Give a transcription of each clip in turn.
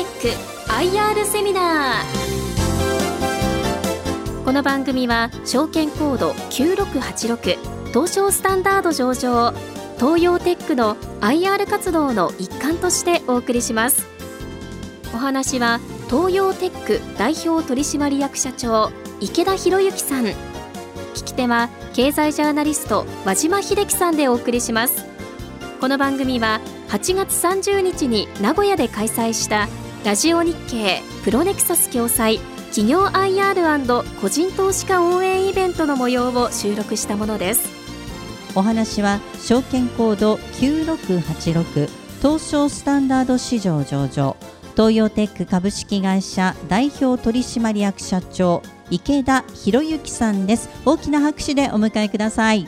ク IR セミナー。この番組は証券コード9686東証スタンダード上場東洋テックの IR 活動の一環としてお送りします。お話は東洋テック代表取締役社長池田博之さん。聞き手は経済ジャーナリスト和島秀樹さんでお送りします。この番組は8月30日に名古屋で開催したラジオ日経プロネクサス共催企業 IR& 個人投資家応援イベントの模様を収録したものです。 お話は証券コード9686東証スタンダード市場上場東洋テック株式会社代表取締役社長池田博之さんです。大きな拍手でお迎えください。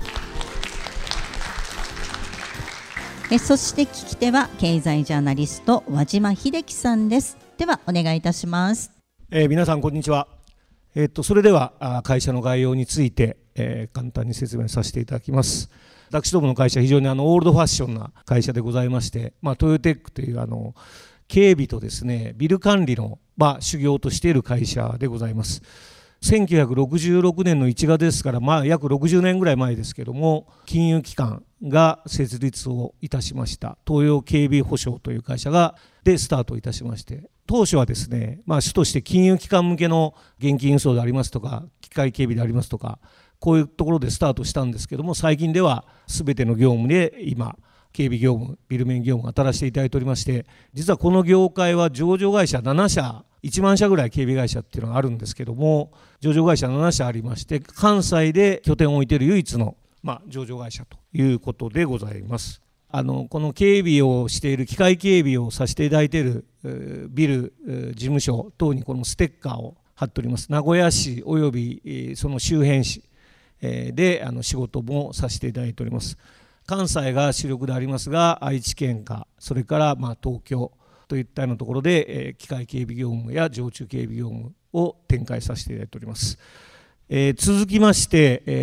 そして聞き手は経済ジャーナリスト和島秀樹さんです。ではお願いいたします。 皆さんこんにちは。それでは会社の概要について、簡単に説明させていただきます。私どもの会社非常にオールドファッションな会社でございまして、トヨテックという警備とですねビル管理の、修行としている会社でございます。1966年の1月ですから、約60年ぐらい前ですけども、金融機関が設立をいたしました東洋警備保障という会社でスタートいたしまして、当初はですね、主として金融機関向けの現金輸送でありますとか機械警備でありますとか、こういうところでスタートしたんですけども、最近では全ての業務で今警備業務、ビル面業務を当たらせていただいておりまして、実はこの業界は上場会社7社1万社ぐらい警備会社っていうのがあるんですけども、上場会社7社ありまして、関西で拠点を置いている唯一の、上場会社ということでございます。この警備をしている機械警備をさせていただいているビル事務所等にこのステッカーを貼っております。名古屋市およびその周辺市で仕事もさせていただいております。関西が主力でありますが、愛知県かそれから東京といったようなところで機械警備業務や常駐警備業務を展開させていただいております。続きまして、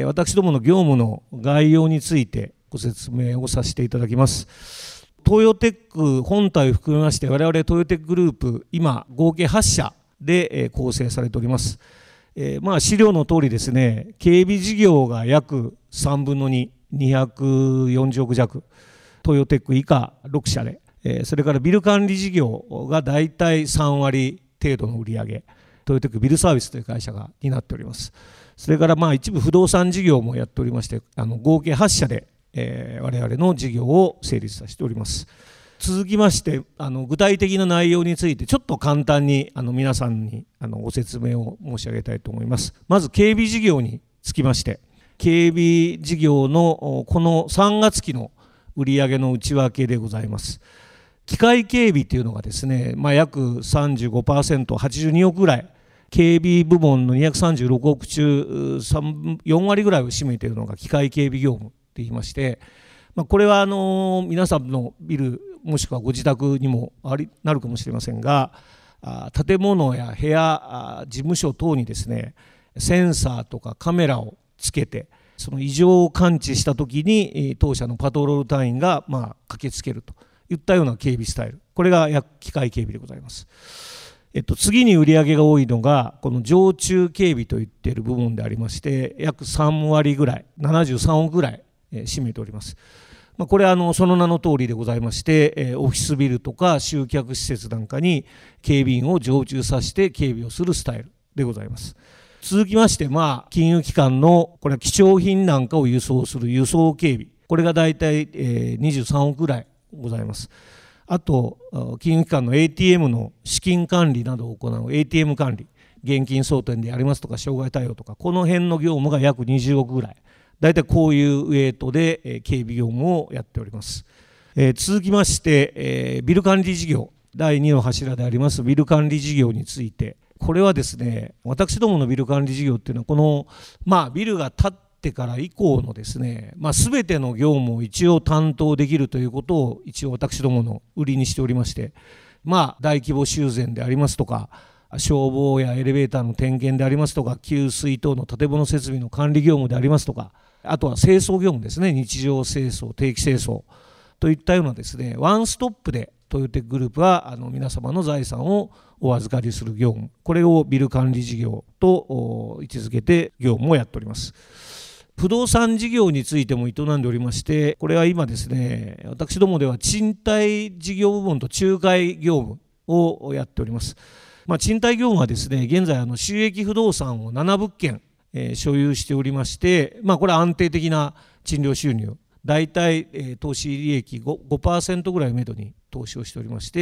私どもの業務の概要についてご説明をさせていただきます。東洋テック本体を含めまして、我々東洋テックグループ今合計8社で構成されております。資料の通りですね、警備事業が約3分の2、240億弱、東洋テック以下6社で、それからビル管理事業がだいたい3割程度の売り上げ、東洋テックビルサービスという会社が担っております。それから一部不動産事業もやっておりまして、合計8社で、我々の事業を成立させております。続きまして具体的な内容についてちょっと簡単に皆さんにご説明を申し上げたいと思います。まず警備事業につきまして、警備事業のこの3月期の売上の内訳でございます。機械警備というのがですね、約 35%、82億ぐらい、警備部門の236億中4割ぐらいを占めているのが機械警備業務といいまして、これは皆さんのビルもしくはご自宅にもなるかもしれませんが、建物や部屋、事務所等にですねセンサーとかカメラをつけて、その異常を感知したときに当社のパトロール隊員が駆けつけるといったような警備スタイル、これが機械警備でございます。次に売り上げが多いのがこの常駐警備といっている部門でありまして、約3割ぐらい、73億ぐらい占めております。これはその名の通りでございまして、オフィスビルとか集客施設なんかに警備員を常駐させて警備をするスタイルでございます。続きまして、金融機関のこれは貴重品なんかを輸送する輸送警備、これがだいたい23億ぐらいございます。あと金融機関の ATM の資金管理などを行う ATM 管理、現金装填でありますとか障害対応とか、この辺の業務が約20億ぐらい、だいたいこういうウェイトで警備業務をやっております。続きまして、ビル管理事業第2の柱でありますビル管理事業について、これはですね、私どものビル管理事業っていうのはこの、ビルが建ってから以降のですね、全ての業務を一応担当できるということを一応私どもの売りにしておりまして、大規模修繕でありますとか、消防やエレベーターの点検でありますとか、給水等の建物設備の管理業務でありますとか、あとは清掃業務ですね、日常清掃、定期清掃といったようなですね、ワンストップでトヨテックグループは皆様の財産をお預かりする業務、これをビル管理事業と位置づけて業務をやっております。不動産事業についても営んでおりまして、これは今ですね、私どもでは賃貸事業部門と仲介業務をやっております。賃貸業務はですね、現在収益不動産を7物件、所有しておりまして、これは安定的な賃料収入、大体、投資利益 5% ぐらいをめどに投資をしておりまして、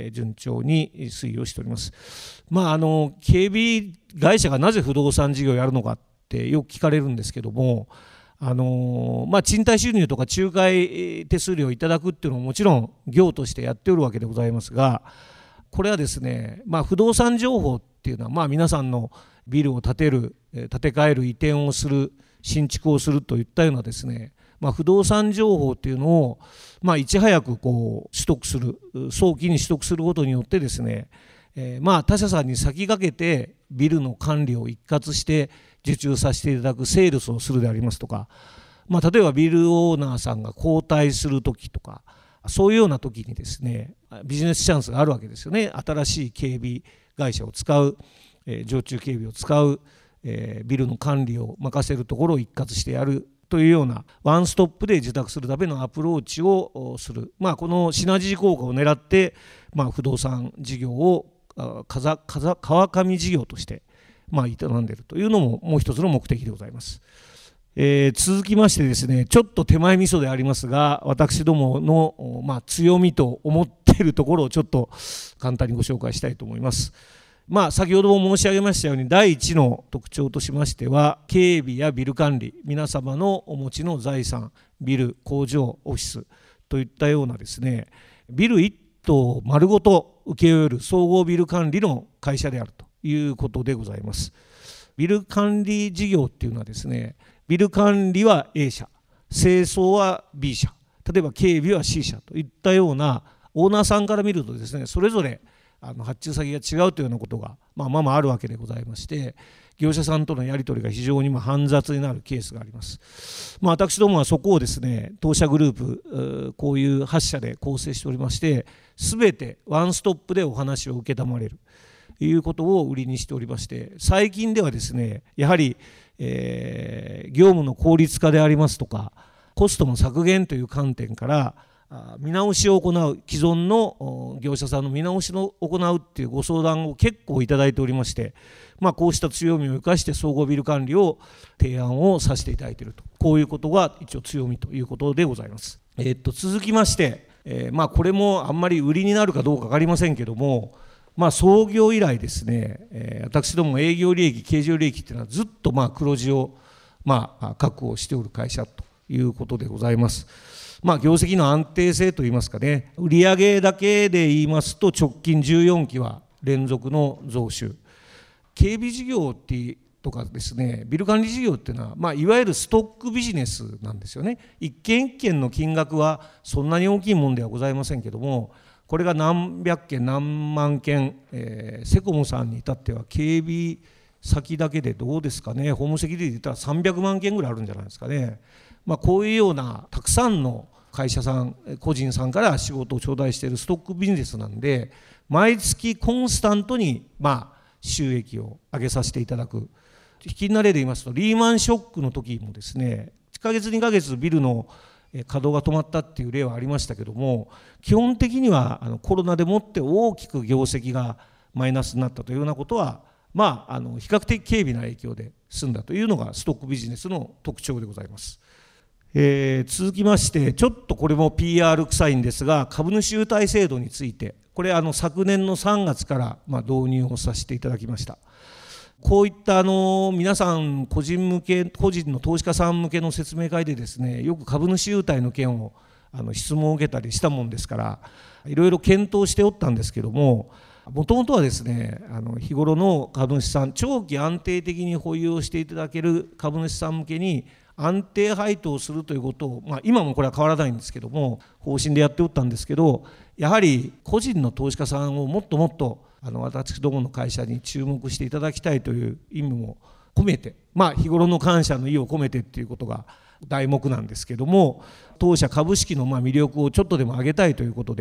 順調に推移をしております。警備会社がなぜ不動産事業をやるのかってよく聞かれるんですけども、賃貸収入とか仲介手数料をいただくっていうのももちろん業としてやっておるわけでございますが、これはですね、不動産情報っていうのは皆さんのビルを建てる、建て替える、移転をする、新築をするといったようなですね、不動産情報っていうのをいち早く取得する、早期に取得することによってですね、他社さんに先駆けてビルの管理を一括して受注させていただくセールスをするでありますとか、例えばビルオーナーさんが交代する時とか、そういうような時にですね、ビジネスチャンスがあるわけですよね。新しい警備会社を使う、常駐警備を使う、ビルの管理を任せるところを一括してやるというようなワンストップで受託するためのアプローチをする、このシナジー効果を狙って、不動産事業を川上事業として営んでいるというのももう一つの目的でございます。続きましてですね、ちょっと手前味噌でありますが、私どもの強みと思っているところをちょっと簡単にご紹介したいと思います。先ほども申し上げましたように、第一の特徴としましては、警備やビル管理、皆様のお持ちの財産、ビル、工場、オフィスといったようなですね、ビル一棟丸ごと請け負える総合ビル管理の会社であるということでございます。ビル管理事業っていうのはですね、ビル管理は A 社、清掃は B 社、例えば警備は C 社といったような、オーナーさんから見るとですね、それぞれ発注先が違うというようなことがあるわけでございまして、業者さんとのやり取りが非常に煩雑になるケースがあります。私どもはそこをですね、当社グループこういう8社で構成しておりまして、全てワンストップでお話を承れるということを売りにしておりまして、最近ではですね、やはり、業務の効率化でありますとか、コストの削減という観点から見直しを行う、既存の業者さんの見直しを行うっていうご相談を結構いただいておりまして、こうした強みを生かして総合ビル管理を提案をさせていただいていると、こういうことが一応強みということでございます。続きまして、これもあんまり売りになるかどうか分かりませんけども、創業以来ですね、私ども営業利益、経常利益っていうのはずっと黒字を確保しておる会社ということでございます。業績の安定性といいますかね、売上だけで言いますと直近14期は連続の増収、警備事業とかですね、ビル管理事業っていうのは、いわゆるストックビジネスなんですよね。一件一件の金額はそんなに大きいものではございませんけども、これが何百件何万件、セコムさんに至っては警備先だけでどうですかね、ホームセキュリティで言ったら300万件ぐらいあるんじゃないですかね。こういうようなたくさんの会社さん、個人さんから仕事を頂戴しているストックビジネスなんで、毎月コンスタントに収益を上げさせていただく。引き慣れで言いますと、リーマンショックの時もですね、1ヶ月2ヶ月ビルの稼働が止まったっていう例はありましたけども、基本的にはコロナでもって大きく業績がマイナスになったというようなことは、比較的軽微な影響で済んだというのがストックビジネスの特徴でございます。続きまして、ちょっとこれも PR 臭いんですが、株主優待制度について、これ昨年の3月から導入をさせていただきました。こういった皆さん個人の投資家さん向けの説明会でですね、よく株主優待の件を質問を受けたりしたもんですから、いろいろ検討しておったんですけども、もともとはですね、日頃の株主さん、長期安定的に保有をしていただける株主さん向けに安定配当をするということを、今もこれは変わらないんですけども、方針でやっておったんですけど、やはり個人の投資家さんをもっともっと私どもの会社に注目していただきたいという意味も込めて、日頃の感謝の意を込めてっていうことが題目なんですけども、当社株式の魅力をちょっとでも上げたいということで、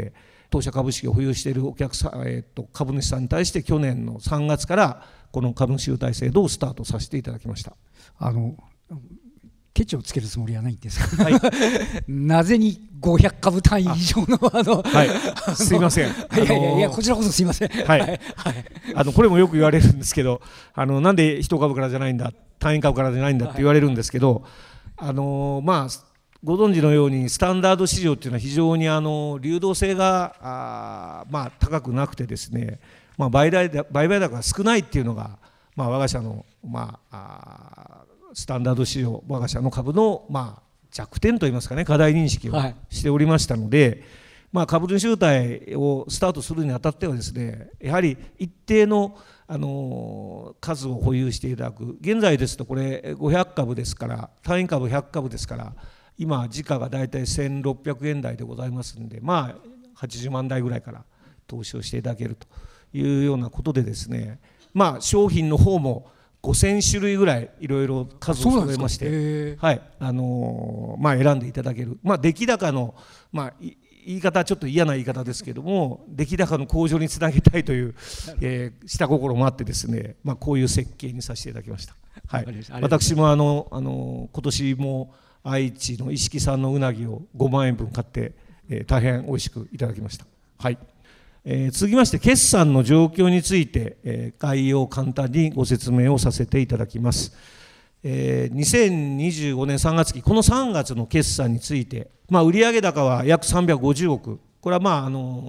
当社株式を保有しているお客さん、株主さんに対して去年の3月からこの株主優待制度をスタートさせていただきました。 ケチをつけるつもりはないんですが、はい、なぜに500株単位以上のはい、すいません、 いやこちらこそすいません、 はいはい、これもよく言われるんですけど、なんで1株からじゃないんだ、単位株からじゃないんだって言われるんですけど、ご存知のようにスタンダード市場っていうのは非常に流動性が高くなくてですね、売買高が少ないっていうのが、我が社のスタンダード市場、我が社の株の弱点といいますかね、課題認識をしておりましたので、株主優待をスタートするにあたってはですね、やはり一定の数を保有していただく。現在ですとこれ500株ですから、単位株100株ですから、今時価がだいたい1600円台でございますので、80万台ぐらいから投資をしていただけるというようなことでですね、商品の方も5000種類ぐらいいろいろ数を揃えまして、はい、選んでいただける、出来高の、言い方はちょっと嫌な言い方ですけども、出来高の向上につなげたいという、下心もあってですね、こういう設計にさせていただきました。はい、私も今年も愛知の一色産のうなぎを5万円分買って、大変美味しくいただきました。はい。続きまして決算の状況について、概要を簡単にご説明をさせていただきます。2025年3月期、この3月の決算について、売上高は約350億、これは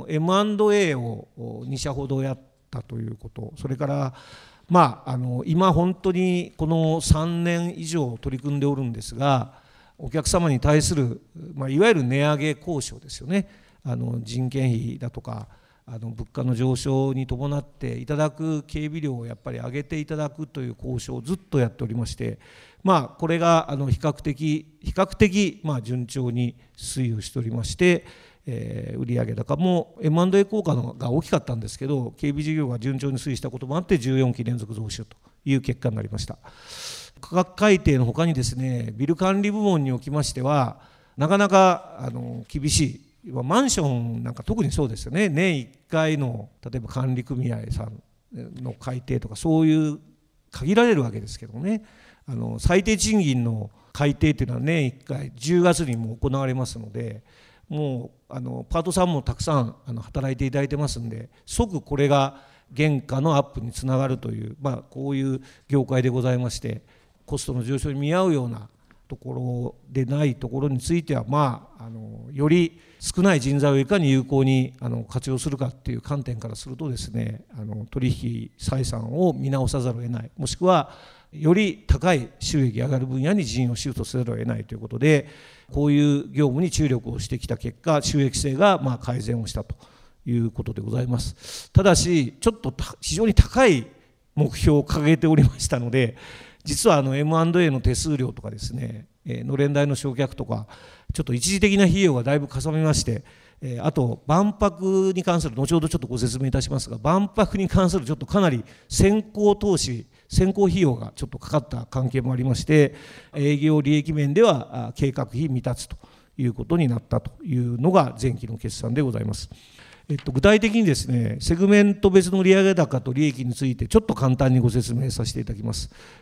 M&A を2社ほどやったということ、それから今本当にこの3年以上取り組んでおるんですが、お客様に対する、いわゆる値上げ交渉ですよね。人件費だとか物価の上昇に伴っていただく警備料をやっぱり上げていただくという交渉をずっとやっておりまして、これが比較的順調に推移をしておりまして、売上高も M&A 効果が大きかったんですけど、警備事業が順調に推移したこともあって14期連続増収という結果になりました。価格改定のほかにですね、ビル管理部門におきましてはなかなか厳しい、マンションなんか特にそうですよね。年1回の例えば管理組合さんの改定とかそういう限られるわけですけどね、最低賃金の改定というのは年1回10月にも行われますので、もうパートさんもたくさん働いていただいてますんで、即これが原価のアップにつながるという、こういう業界でございまして、コストの上昇に見合うようなところでないところについては、より少ない人材をいかに有効に活用するかっていう観点からするとですね、取引採算を見直さざるを得ない、もしくはより高い収益が上がる分野に人員をシフトせざるを得ないということで、こういう業務に注力をしてきた結果、収益性が改善をしたということでございます。ただしちょっと非常に高い目標を掲げておりましたので、実はM&A の手数料とかですね、のれん代の償却とか、ちょっと一時的な費用がだいぶかさみまして、あと万博に関する、後ほどちょっとご説明いたしますが、万博に関するちょっとかなり先行費用がちょっとかかった関係もありまして、営業利益面では計画費未達ということになったというのが前期の決算でございます。具体的にですね、セグメント別の売上高と利益についてちょっと簡単にご説明させていただきます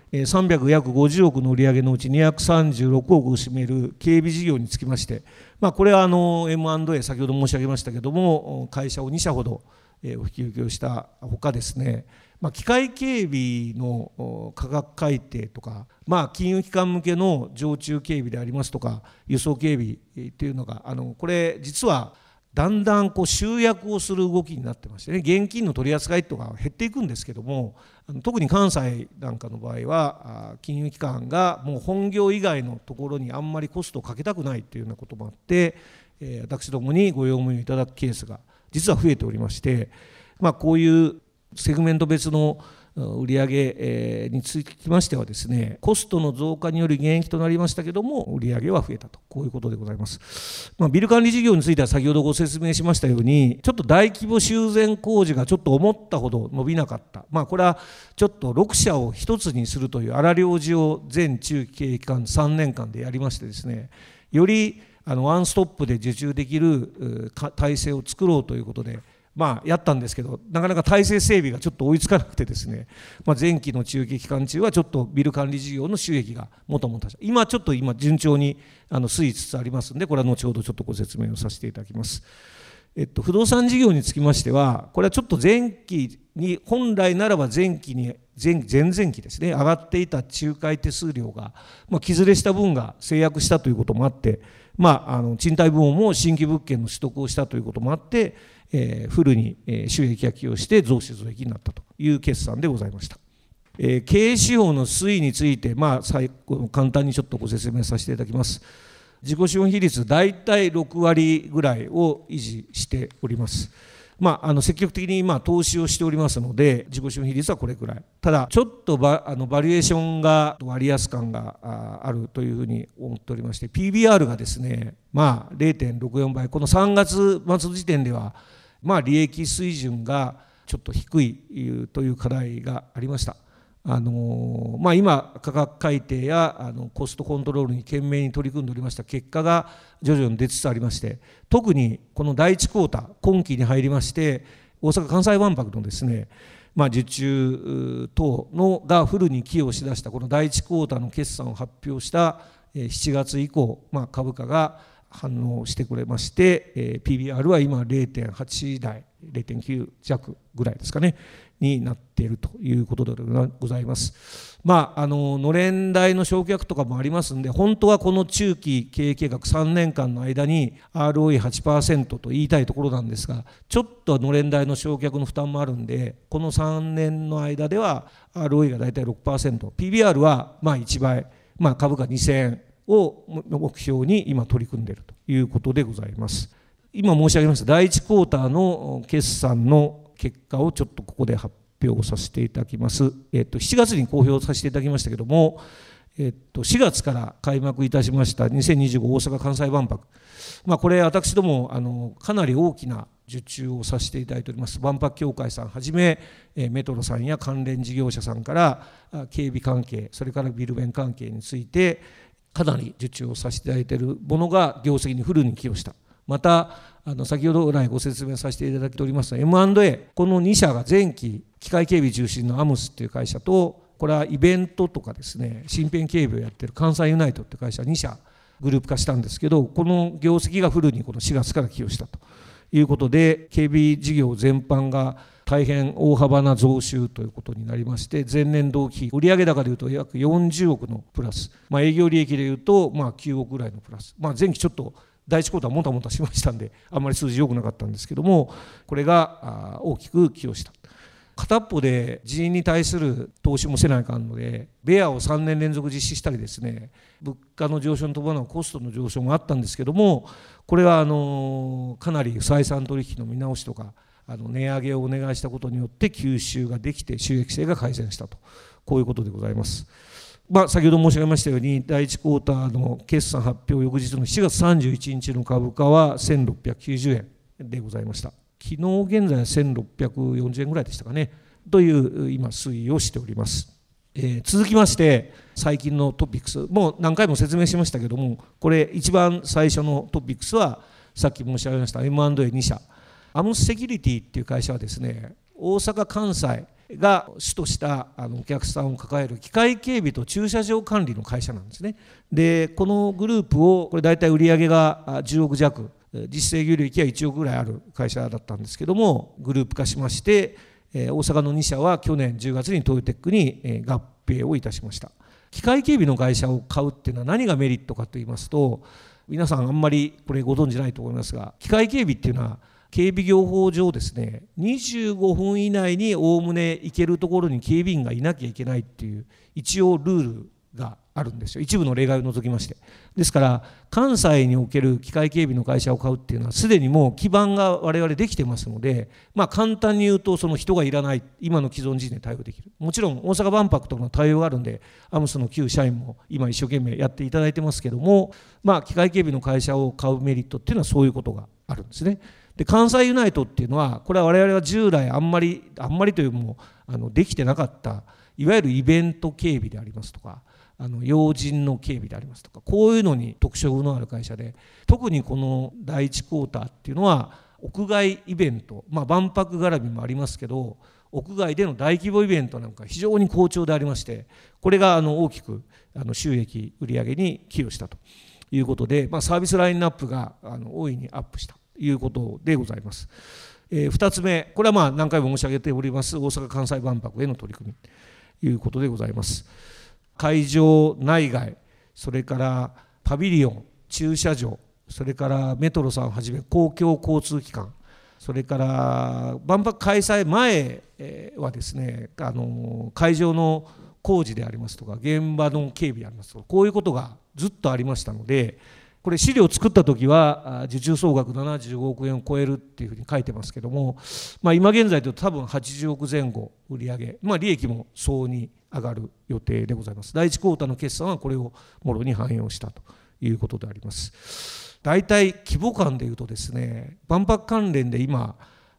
。350億の売上のうち236億を占める警備事業につきまして、これはM&A 先ほど申し上げましたけども、会社を2社ほどお引き受けをしたほかですね、機械警備の価格改定とか、金融機関向けの常駐警備でありますとか、輸送警備っていうのがこれ実はだんだん集約をする動きになってましてね、現金の取り扱いとか減っていくんですけども、特に関西なんかの場合は金融機関がもう本業以外のところにあんまりコストをかけたくないというようなこともあって、私どもにご用務いただくケースが実は増えておりまして、こういうセグメント別の売上につきましてはですね、コストの増加による減益となりましたけども、売上は増えたと、こういうことでございます。ビル管理事業については先ほどご説明しましたように、ちょっと大規模修繕工事がちょっと思ったほど伸びなかった、これはちょっと6社を1つにするという荒領事を全中期経営期間3年間でやりましてですね、よりワンストップで受注できる体制を作ろうということで、やったんですけど、なかなか体制整備がちょっと追いつかなくてですね、前期の中期期間中はちょっとビル管理事業の収益がもたもたした。今順調に推移つつありますので、これは後ほどちょっとご説明をさせていただきます。不動産事業につきましては、これはちょっと前期に、本来ならば前々期ですね、上がっていた仲介手数料が、削れした分が制約したということもあって、賃貸部門も新規物件の取得をしたということもあって、フルに収益が寄与して増収増益になったという決算でございました。経営指標の推移について、最後簡単にちょっとご説明させていただきます。自己資本比率大体6割ぐらいを維持しております。積極的に投資をしておりますので、自己資本比率はこれくらい。ただちょっとバリエーションが割安感があるというふうに思っておりまして、 PBR がですね、0.64 倍、この3月末時点では利益水準がちょっと低いという課題がありました。今価格改定やコストコントロールに懸命に取り組んでおりました結果が徐々に出つつありまして、特にこの第1クォーター今期に入りまして、大阪・関西万博のですね、受注等のがフルに寄与しだしたこの第1クォーターの決算を発表した7月以降、株価が反応してくれまして、PBR は今 0.8 台 0.9 弱ぐらいですかねになっているということでございます。のれん代の償却とかもありますんで、本当はこの中期経営計画3年間の間に ROE8% と言いたいところなんですが、ちょっとのれん代の償却の負担もあるんで、この3年の間では ROE が大体 6%、 PBR は1倍、株価2000円を目標に今取り組んでいるということでございます。今申し上げました第1クォーターの決算の結果をちょっとここで発表させていただきます。7月に公表させていただきましたけども、4月から開幕いたしました2025大阪・関西万博、これ私どもかなり大きな受注をさせていただいております。万博協会さんはじめメトロさんや関連事業者さんから警備関係、それからビル弁関係についてかなり受注をさせていただいているものが業績にフルに寄与した。また先ほど来ご説明させていただいておりますM&A、 この2社が前期機械警備中心のアムスという会社と、これはイベントとかですね、身辺警備をやっている関西ユナイトという会社2社グループ化したんですけど、この業績がフルにこの4月から寄与したということで、警備事業全般が大変大幅な増収ということになりまして、前年同期売上高でいうと約40億のプラス、営業利益でいうと9億ぐらいのプラス、前期ちょっと第1クォーターもたもたしましたんであんまり数字良くなかったんですけども、これが大きく寄与した。片っぽで人員に対する投資もせないかんので、ベアを3年連続実施したりですね、物価の上昇に伴うコストの上昇もあったんですけども、これはかなり採算取引の見直しとか値上げをお願いしたことによって吸収ができて収益性が改善したと、こういうことでございます。先ほど申し上げましたように、第1クォーターの決算発表翌日の7月31日の株価は1690円でございました。昨日現在は1640円ぐらいでしたかねという今推移をしております。続きまして最近のトピックス、もう何回も説明しましたけども、これ一番最初のトピックスはさっき申し上げました M&A2 社、アムスセキュリティっていう会社はですね、大阪・関西が主としたお客さんを抱える機械警備と駐車場管理の会社なんですね。でこのグループを、これ大体売上が10億弱、実勢利益は1億ぐらいある会社だったんですけども、グループ化しまして、大阪の2社は去年10月にトヨテックに合併をいたしました。機械警備の会社を買うっていうのは何がメリットかといいますと、皆さんあんまりこれご存じないと思いますが、機械警備っていうのは警備業法上ですね、25分以内におおむね行けるところに警備員がいなきゃいけないっていう一応ルールがあるんですよ、一部の例外を除きまして。ですから関西における機械警備の会社を買うっていうのはすでにもう基盤が我々できてますので、簡単に言うとその人がいらない、今の既存時点で対応できる。もちろん大阪万博との対応があるんで、アムスの旧社員も今一生懸命やっていただいてますけども、機械警備の会社を買うメリットっていうのはそういうことがあるんですね。で関西ユナイトっていうのは、これは我々は従来あんまりというのもできてなかった、いわゆるイベント警備でありますとか、 要人の警備でありますとか、こういうのに特色のある会社で、特にこの第1クォーターっていうのは屋外イベント、万博絡みもありますけど、屋外での大規模イベントなんか非常に好調でありまして、これが大きく収益売上に寄与したということで、サービスラインナップが大いにアップしたということでございます。2つ目、これは何回も申し上げております大阪・関西万博への取り組みということでございます。会場内外、それからパビリオン、駐車場、それからメトロさんをはじめ公共交通機関、それから万博開催前はですね、会場の工事でありますとか現場の警備でありますとか、こういうことがずっとありましたので、これ資料を作った時は受注総額75億円を超えるっていうふうに書いてますけども、今現在で多分80億前後売上、利益も相応に上がる予定でございます。第1クォーターの決算はこれをもろに反映をしたということであります。大体規模感でいうとですね、万博関連で今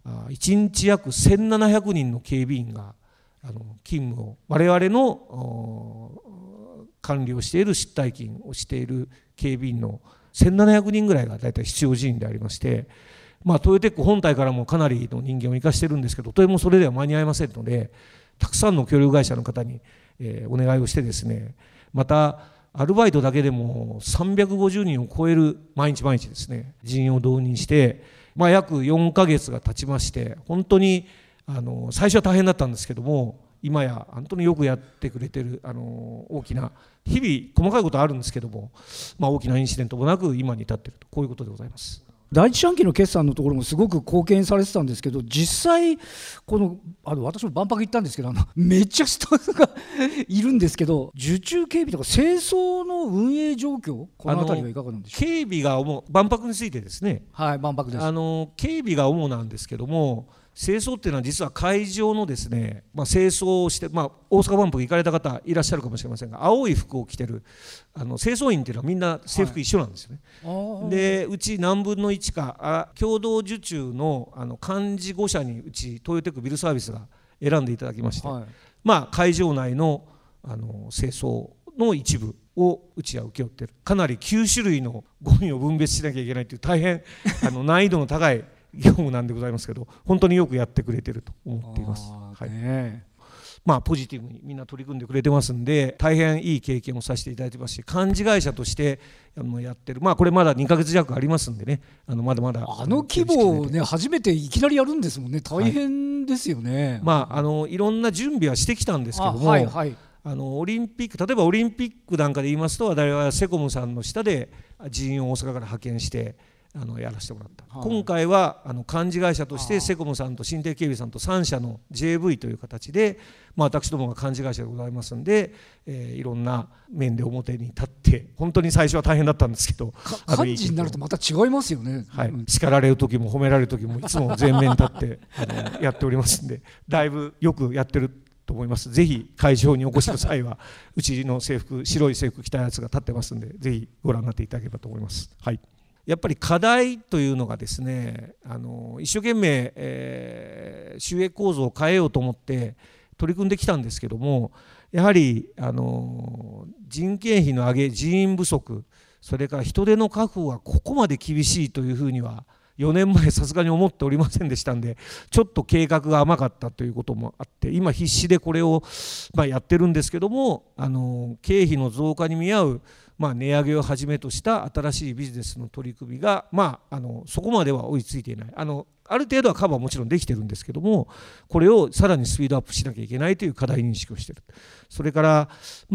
1日約1700人の警備員が勤務を、我々の管理をしている出退勤をしている警備員の1700人ぐらいが大体必要人員でありまして、トヨテック本体からもかなりの人間を生かしているんですけど、とてもそれでは間に合いませんので、たくさんの協力会社の方にお願いをしてですね、またアルバイトだけでも350人を超える毎日ですね、人員を導入して、約4ヶ月が経ちまして、本当に最初は大変だったんですけども、今や本当によくやってくれてる大きな、日々細かいことはあるんですけども、大きなインシデントもなく今に至っていると、こういうことでございます。 第一四半期の決算のところもすごく貢献されてたんですけど、実際この私も万博行ったんですけど、めっちゃ人がいるんですけど、受注警備とか清掃の運営状況、この辺りはいかがなんでしょうか。 警備が万博についてですね、 はい、万博です。 警備が主なんですけども、清掃っていうのは実は会場のですね、清掃をして、大阪万博行かれた方いらっしゃるかもしれませんが、青い服を着てる清掃員っていうのはみんな制服一緒なんですよね。で、うち何分の1か共同受注の幹事5社にうちトヨテックビルサービスが選んでいただきまして、会場内の清掃の一部をうちは請け負っている。かなり9種類のゴミを分別しなきゃいけないという大変難易度の高い業務なんでございますけど、本当によくやってくれてると思っています。ポジティブにみんな取り組んでくれてますんで、大変いい経験をさせていただいてますし、幹事会社としてやってる、これまだ2ヶ月弱ありますんでね、まだまだ規模をね、初めていきなりやるんですもんね。大変ですよね。 いろんな準備はしてきたんですけども、オリンピック、例えばオリンピックなんかで言いますと、我々はセコムさんの下で人員を大阪から派遣してやらせてもらった。今回は幹事会社としてセコムさんと新帝警備さんと3社の JV という形で、私どもが幹事会社でございますんで、いろんな面で表に立って、本当に最初は大変だったんですけど、 幹事になるとまた違いますよね。 叱られる時も褒められる時もいつも前面に立ってやっておりますんで、だいぶよくやってると思います。ぜひ会場にお越しの際はうちの制服、白い制服着たやつが立ってますんで、ぜひご覧になっていただければと思います。やっぱり課題というのがですね、一生懸命、収益構造を変えようと思って取り組んできたんですけども、やはり人件費の上げ、人員不足、それから人手の確保がここまで厳しいというふうには4年前さすがに思っておりませんでしたんで、ちょっと計画が甘かったということもあって、今必死でこれをやってるんですけども、経費の増加に見合う値上げをはじめとした新しいビジネスの取り組みがそこまでは追いついていない。ある程度はカバーはもちろんできてるんですけども、これをさらにスピードアップしなきゃいけないという課題認識をしている。それから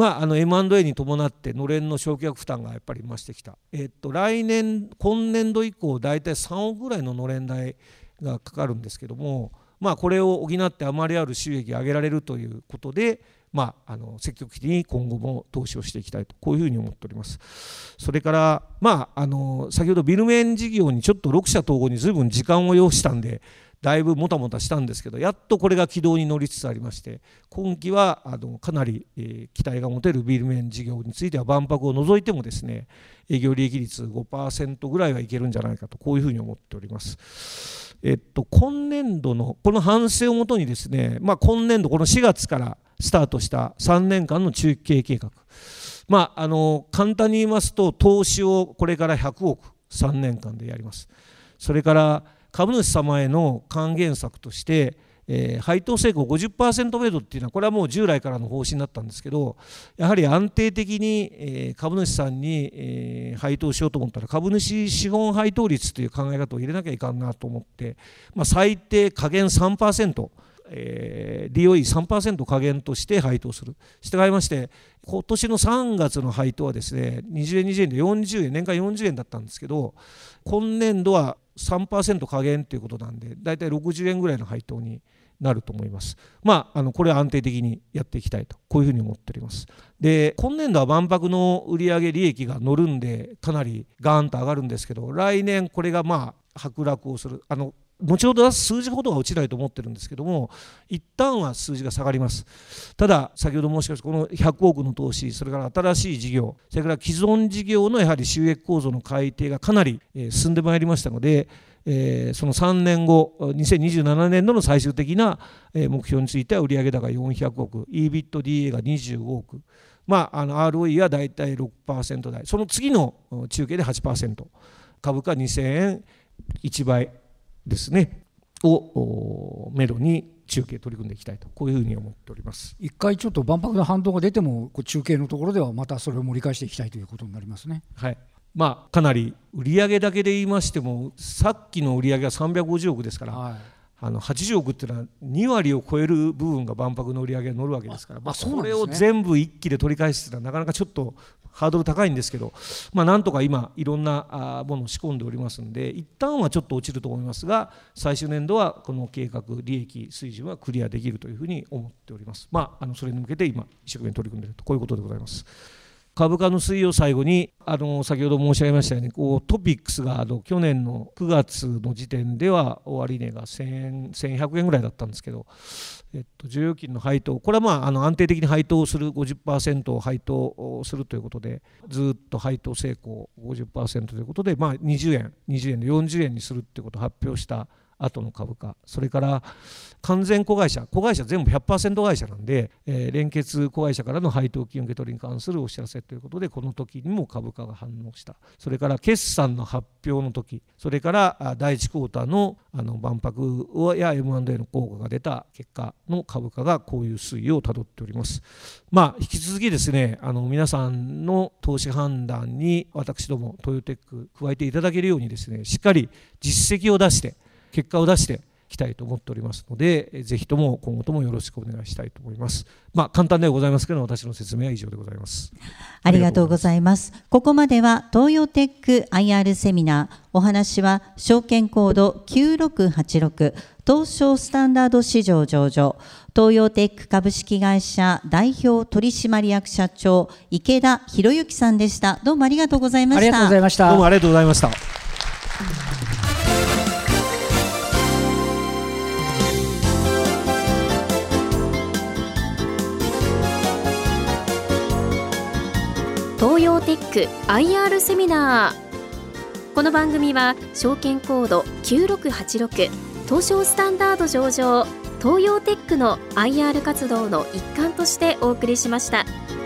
M&A に伴ってのれんの償却負担がやっぱり増してきた。今年度以降だいたい3億ぐらいののれん代がかかるんですけども、これを補って余りある収益を上げられるということで、積極的に今後も投資をしていきたいと、こういうふうに思っております。それから先ほどビル面事業にちょっと6社統合に随分時間を要したんで、だいぶもたもたしたんですけど、やっとこれが軌道に乗りつつありまして、今期はかなり期待が持てるビル面事業については万博を除いてもですね、営業利益率 5% ぐらいはいけるんじゃないかと、こういうふうに思っております。今年度のこの反省をもとにですね、今年度この4月からスタートした3年間の中期経営計画、 簡単に言いますと、投資をこれから100億3年間でやります。それから株主様への還元策として、配当成功 50% 程度っていうのは、これはもう従来からの方針だったんですけど、やはり安定的に株主さんに配当しようと思ったら、株主資本配当率という考え方を入れなきゃいかんなと思って、最低下限 3%、DOE3% 下限として配当する。したがいまして、今年の3月の配当はですね、20円20円で40円、年間40円だったんですけど、今年度は 3% 下限ということなんで、だいたい60円ぐらいの配当になると思います。これは安定的にやっていきたいと、こういうふうに思っております。で、今年度は万博の売上利益が乗るんで、かなりガーンと上がるんですけど、来年これが剥落をする。後ほど出す数字ほどは落ちないと思ってるんですけども、一旦は数字が下がります。ただ、先ほど申し上げたこの100億の投資、それから新しい事業、それから既存事業のやはり収益構造の改定がかなり進んでまいりましたので、その3年後、2027年度の最終的な目標については、売上高400億、EBITDA が25億、ROE はだいたい 6% 台、その次の中継で 8%、株価2000円1倍ですねをめどに中継取り組んでいきたいと、こういうふうに思っております。 一回ちょっと万博の反動が出ても、中継のところではまたそれを盛り返していきたいということになりますね。 はい、かなり売上だけで言いましても、さっきの売上が350億ですから、80億っていうのは2割を超える部分が万博の売上が乗るわけですから、これを全部一気で取り返すというのはなかなかちょっとハードル高いんですけど、なんとか今いろんなものを仕込んでおりますんで、一旦はちょっと落ちると思いますが、最終年度はこの計画利益水準はクリアできるというふうに思っております。それに向けて今一生懸命取り組んでいると、こういうことでございます。株価の推移を最後に、先ほど申し上げましたように、トピックスが去年の9月の時点では終値が1100円ぐらいだったんですけど、剰余金の配当、これは安定的に配当する 50% を配当するということで、ずっと配当成功 50% ということで、20円で40円にするということを発表した後の株価、それから完全子会社全部 100% 会社なんで、連結子会社からの配当金受け取りに関するお知らせということで、この時にも株価が反応した。それから決算の発表の時、それから第1クォーターの万博や M&A の効果が出た結果の株価がこういう推移をたどっております。引き続きですね、皆さんの投資判断に私どもトヨテック加えていただけるようにですね、しっかり実績を出して結果を出していきたいと思っておりますので、ぜひとも今後ともよろしくお願いしたいと思います。簡単ではございますけど、私の説明は以上でございます。 ありがとうございます。ここまでは東洋テック IR セミナー、お話は証券コード9686東証スタンダード市場上場東洋テック株式会社代表取締役社長池田博之さんでした。どうもありがとうございました。 ありがとうございました。 どうもありがとうございました。 東洋テック IR セミナー。この番組は証券コード9686東証スタンダード上場東洋テックの IR 活動の一環としてお送りしました。